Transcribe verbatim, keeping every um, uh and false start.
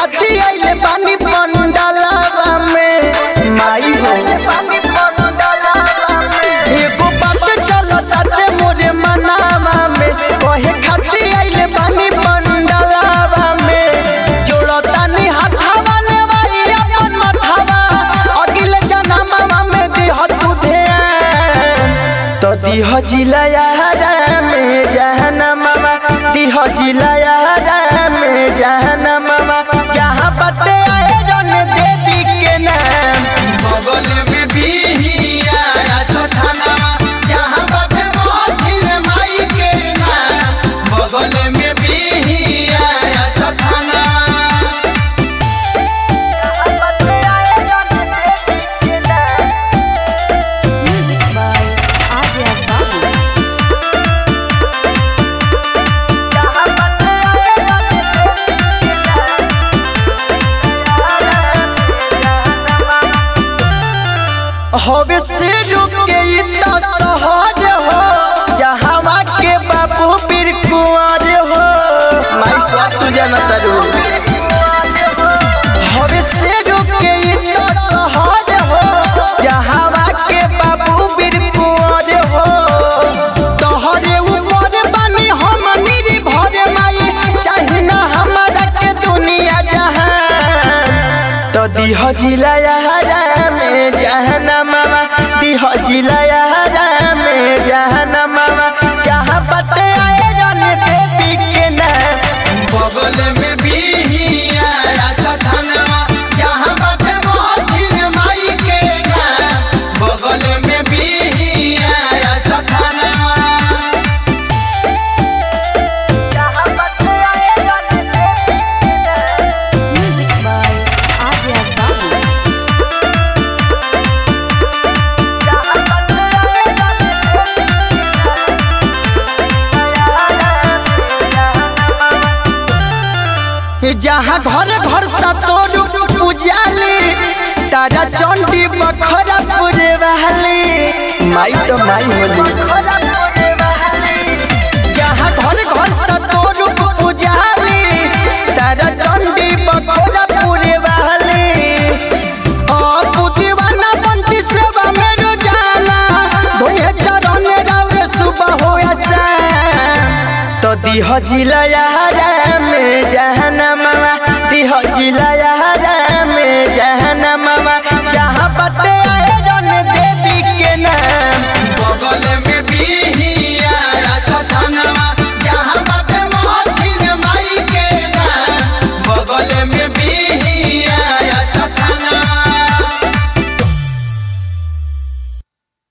खाती आइले पानी पंडालावा में माई हो एगो बात चलो ताते मोरे मनावा में कहे खाती आइले पानी पंडालावा में जोड़ो तानी हाथावा ने भाई अपन माथावा अगले जन्मवा में दिह तू ध्यान तो दिह जिलाया में जहन्नमवा दिह जिलाया में जहन्नमवा जहाँ बटे आए रन देवी के नाम बगल में बिहिया सथनवा जहाँ बटे मोहथिन माई के नाम बगल में Bihiya सथनवा Music by Arya Babu. हवे से रुके इतना सहज हो जहाँ के बाबू पीर कुंवर हो माई सब तू जानता रू हवे से रुके इतना सहज हो जहाँ के बाबू पीर कुंवर हो तोहरे ऊपर बनी हम निर्भर माई चाहे ना हमारा के दुनिया जहान तो दिह जिलाया में जहन्नमवा दिह जिलाया में जहन्नमवा जहाँ बटे आए रन देवी के नाम बगल में बिहिया सथनवा जहाँ बटे मोहथिन माई के नाम बगल में Bihiya सथनवा Music by Arya Babu. जहाँ घर घर सतोरु पूजाली तारा चंडी बखरा पूरे वाली माई तो माई होली जहाँ घर घर सतोरु पूजाली तारा चंडी बखरा पूरे वाली ओ पुदीवाना बंटी सेवा में रोजाना धोए चरण राउरे सुबह होया शाम तो दिह जिलाया में जहन्नमवा दिह जिलाया